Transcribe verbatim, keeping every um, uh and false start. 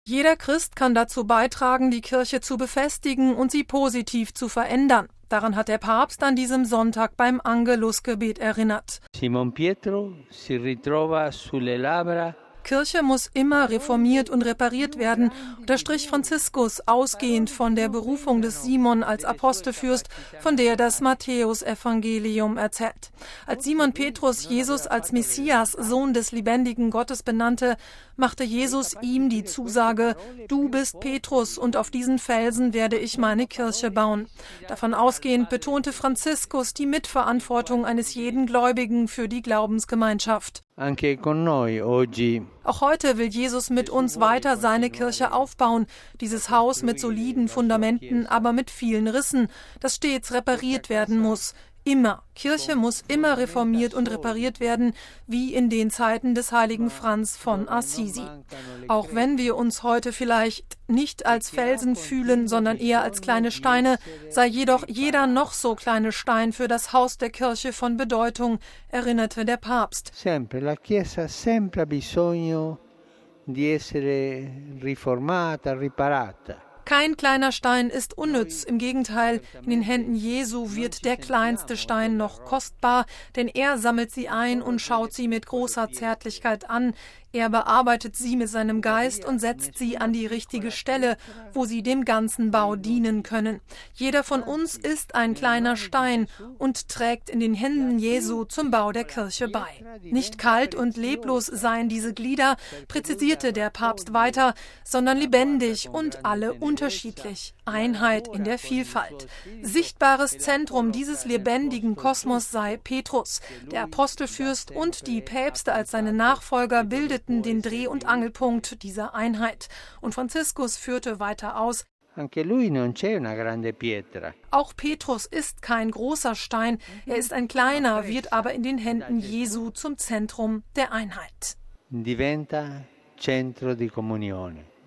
Jeder Christ kann dazu beitragen, die Kirche zu befestigen und sie positiv zu verändern. Daran hat der Papst an diesem Sonntag beim Angelusgebet erinnert. Simon Pietro si ritrova sulle labbra. Kirche muss immer reformiert und repariert werden, unterstrich Franziskus, ausgehend von der Berufung des Simon als Apostelfürst, von der das Matthäusevangelium erzählt. Als Simon Petrus Jesus als Messias, Sohn des lebendigen Gottes, benannte, machte Jesus ihm die Zusage: Du bist Petrus, und auf diesen Felsen werde ich meine Kirche bauen. Davon ausgehend betonte Franziskus die Mitverantwortung eines jeden Gläubigen für die Glaubensgemeinschaft. Anche con noi oggi. Auch heute will Jesus mit uns weiter seine Kirche aufbauen. Dieses Haus mit soliden Fundamenten, aber mit vielen Rissen, das stets repariert werden muss. Immer. Kirche muss immer reformiert und repariert werden, wie in den Zeiten des heiligen Franz von Assisi. Auch wenn wir uns heute vielleicht nicht als Felsen fühlen, sondern eher als kleine Steine, sei jedoch jeder noch so kleine Stein für das Haus der Kirche von Bedeutung, erinnerte der Papst. Sempre la Chiesa sempre ha bisogno di essere riformata, riparata. Kein kleiner Stein ist unnütz, im Gegenteil, in den Händen Jesu wird der kleinste Stein noch kostbar, denn er sammelt sie ein und schaut sie mit großer Zärtlichkeit an. Er bearbeitet sie mit seinem Geist und setzt sie an die richtige Stelle, wo sie dem ganzen Bau dienen können. Jeder von uns ist ein kleiner Stein und trägt in den Händen Jesu zum Bau der Kirche bei. Nicht kalt und leblos seien diese Glieder, präzisierte der Papst weiter, sondern lebendig und alle unterschiedlich. Einheit in der Vielfalt. Sichtbares Zentrum dieses lebendigen Kosmos sei Petrus. Der Apostelfürst und die Päpste als seine Nachfolger bildeten den Dreh- und Angelpunkt dieser Einheit. Und Franziskus führte weiter aus: Anche lui non c'è una grande pietra. Auch Petrus ist kein großer Stein, er ist ein kleiner, wird aber in den Händen Jesu zum Zentrum der Einheit. Diventa centro di comunione.